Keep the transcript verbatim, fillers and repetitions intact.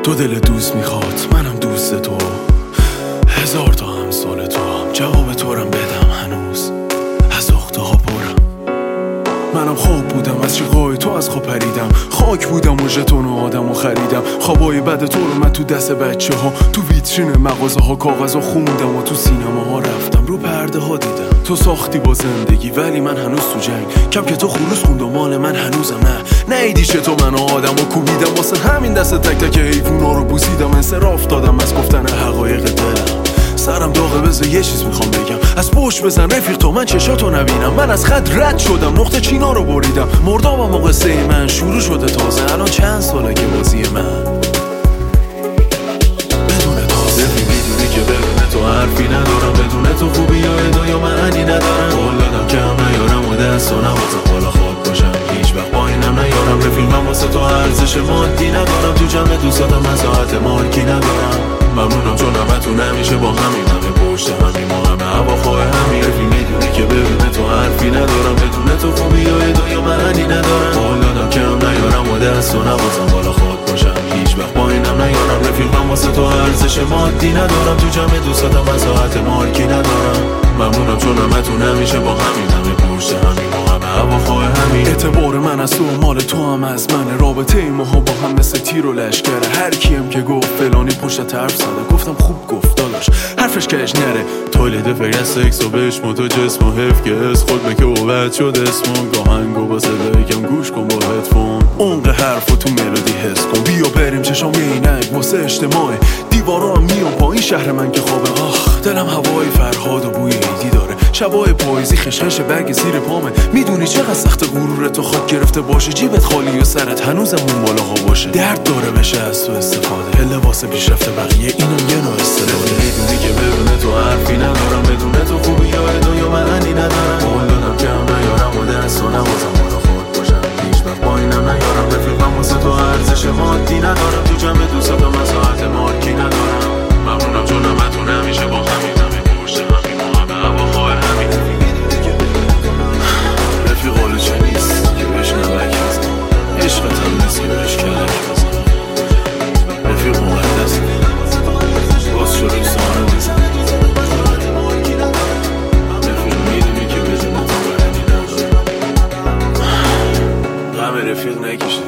دو دل دوست میخواد، منم دوست تو. هزار تا هم سال تو هم جواب تو رم بدم، هنوز از اخته ها پرم. منم خواب بودم از چیقای تو از خواب پریدم، خاک بودم و ژتون و آدم و خریدم. خوابای بد تو رو من تو دست بچه ها، تو ویترین مغازه ها کاغذ ها خوندم و تو سینما ها رفتم، رو پرده ها دیدم. تو ساختی با زندگی ولی من هنوز تو جنگ. کم که تو خروس خوند و مال من هنوزم نه. نیدی چه تو منو آدم و کوبیدم، واسه همین دست تک تک حیوونا رو بوسیدم. انصراف دادم از گفتن حقایق دلم. سرم داغه بذار یه چیز میخوام بگم، از پشت بزن رفیق تو من چشاتو نبینم. من از خط رد شدم، نقطه چینا رو بریدم. مردابم و قصه من شروع شده تازه. الان چند ساله که بازی من بدون تازه. میدونی که بدون تو حرفی ندارم، بدون تو خوبی یا ادای یا معنی ندارم. قول دادم کم نیارم و دست و نوازم بالا خود باشم، هیچ وقت پایینم نیارم. رفیق من واسه تو ارزش مادی ندارم، تو جمع دوستاتم من ساعت مارکی ندارم. ممنونم چون همتون همیشه با همین، همه پشت همین، ما همه هواخواه همین. رفیق میدونی که بدون تو حرفی ندارم، بدون تو خوبی یا ادای یا معنی ندارم. قول دادم کم نیارم و دست و نوازم بالا خود باشم، هیچ وقت پایینم نیارم. رفیق من واسه تو ارزش مادی ندارم، تو جمع دوستاتم من ساعت مارکی ندارم. ممنونم چون همتون همیشه با همین، همه پشت همین، ما همه هواخواه همین. اعتبار من از تو مال تو هم از من، رابطه ای ماها با هم مثل تیر و لشکره. هر کیم که گفت فلانی پشت حرف زده، گفتم خوب گفت داداش حرفش کش نره. تولید فکر سکس و بشم و تو جسم و حف که از خود مکه اوبت شد اسم و گاهنگو با صدای کم گوش کن با هدفون. اونق حرف و تو ملودی حس کن، بیا بریم چشام اینک واسه اجتماع. دیوارا هم میان پایین شهر من که خوابه. آخ دلم هوای فرهاد و بوی عیدی داره، شبای پاییزی خشخش برگ زیر پامه. میدونی چقدر سخت غرور تو خاک گرفته باشه، جیبت خالی و سرت هنوزم اون بالاها باشه. درد داره بشه از تو استفاده، لباس پیشرفته بقیه اینو یه نوع استفاده. میدونی که بدون تو حرفی ندارم، بدون تو خوبی یا ادای یا معنی ندارم. قول دادم کم نیارم و دست و نوازم بالا خود باشم، هیچ وقت پایینم نیارم. رفیقم واسه تو ارزش مادی ندارم، تو جمع دوستاتم من ساعت مارکی ندارم. ممنونم چون همتون همیشه با همین، همه پشت همین، ما همه هواخواه همین. رفیق حالا چه نیست که بهش نمک بزن، عشقت هم نیست که بهش کلک بزن. رفیق مقدس باز شو رسانه بزن. رفیق میدونی که بدون تو بردی ندارم. غم رفیق نکشه.